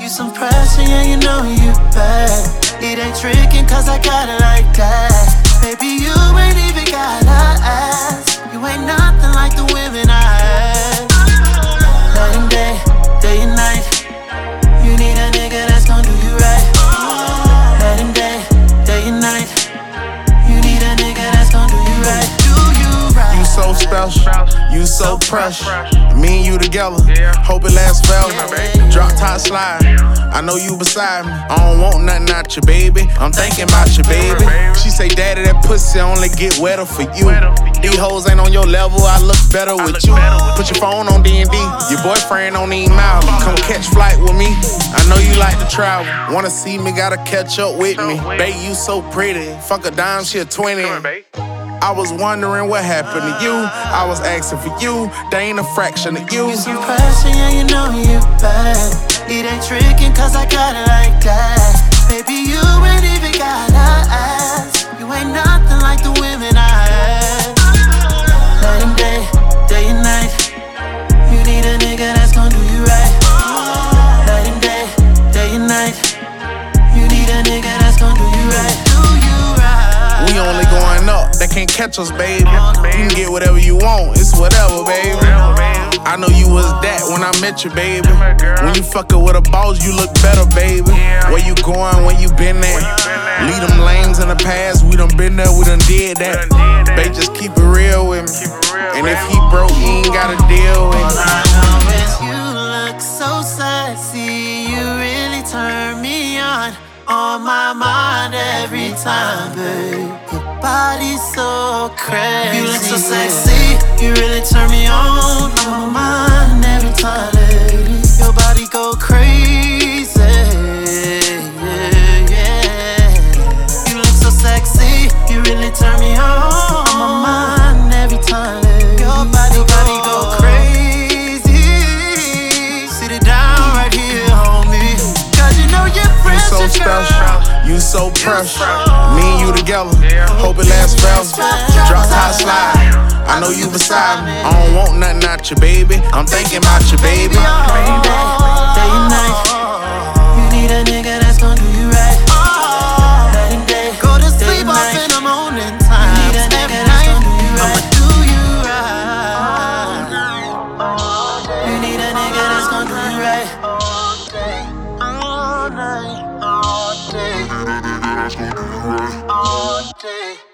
you some pressure, yeah, you know you bad. It ain't tricking cause I got it like that. Baby, you ain't even gotta ask. You ain't nothing like the women I had. Night and day and night. You need a nigga that's gon' do you right. Night and day and night. You need a nigga that's gon' do you right. Do you right. You so special, you so precious. Me and you together, hope it lasts forever. Drop top slide, I know you beside me. I don't want nothing out you, baby. I'm thinking about you, baby. She say, daddy, that pussy only get wetter for you. These hoes ain't on your level, I look better with you. Put your phone on D&D, your boyfriend don't need mouth. Come catch flight with me, I know you like to travel. Wanna see me, gotta catch up with me. Babe, you so pretty, fuck a dime, she a 20. I was wondering what happened to you. I was asking for you, they ain't a fraction of you. You some pressure, yeah, you know you bad. It ain't tricking cause I got it like that. Baby, you ain't even gotta ask. You ain't nothing like the women I had. Night and day and night. You need a nigga that's gon' do you right. Night and day and night. You need a nigga that's gon' do you right. Do you right. We only going up, they can't catch us, baby. You can get whatever you want, it's whatever, baby. I know you was that when I met you, baby. When you fuckin' with a boss, you look better, baby. Where you going, where you been at? Leave them lames in the past, we done been there, we done did that. Babe, just keep it real with me. And if he broke, he ain't gotta deal with me. You look so sexy, you really turn me on my mind every time, babe. Your body's so crazy. You look so sexy, you really turn me on my mind every time, lady. Your body go crazy, yeah. You look so sexy, you really turn me on my mind every time, lady. Your body go crazy. Sit it down right here, homie. Cause you know you're precious, so special, you so precious. Me and you together, hope it lasts forever. Drop top slide, I know you beside me. I don't want nothing out you, baby. I'm thinking about you, baby. Day and night. You need a nigga that's gon' do you right. Night and day. Go to sleep off in the morning time. You need a nigga that's gon' do you right. I'ma do you right. You need a nigga that's gon' do you right. All night, all day. All day.